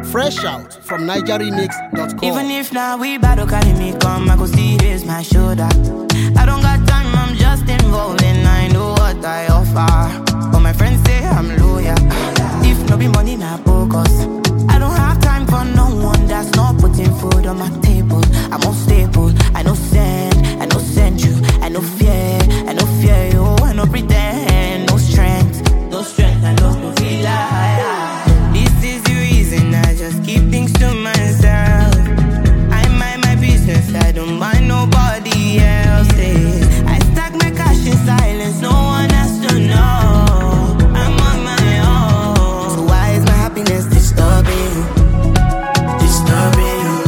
Fresh out from NigerRemix.com. Even if now we battle carry me come, I go see raise my shoulder. I don't got time, I'm just involved and I know what I offer. But my friends say I'm loyal. If no be money, not focus. I don't have time for no one that's not putting food on my table. I'm unstable, I no send you, I no fear you, I no pretend, no strength, I no feel like. This is the reason I just keep things to myself. I mind my business, I don't mind nobody else's. I stack my cash in silence, no one has to know. I'm on my own. So why is my happiness disturbing you? Disturbing you.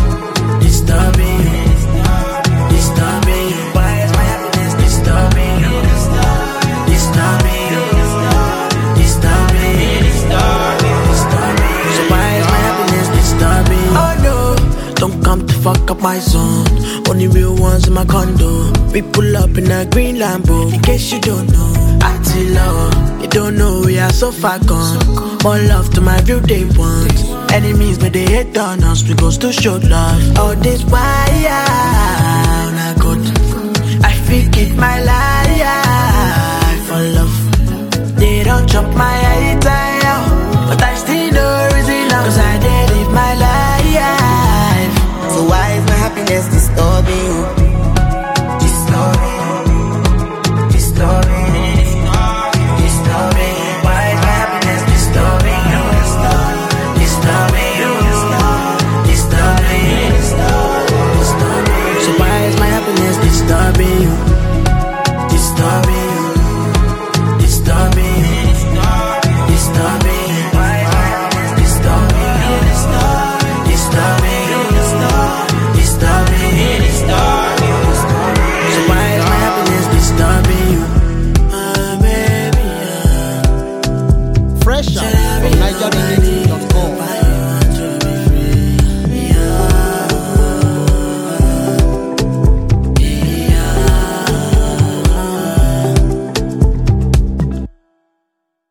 Why is my happiness disturbing you? Disturbing you. So why is my happiness disturbing you? Oh no, don't come to fuck up my zone. Only real ones in my condo. We pull up in a green Lambo. In case you don't know, Attila, you don't know we are so far gone. More love to my real day ones. Enemies, but they hate on us. We goes to show love. All this why not good. I feel it my life.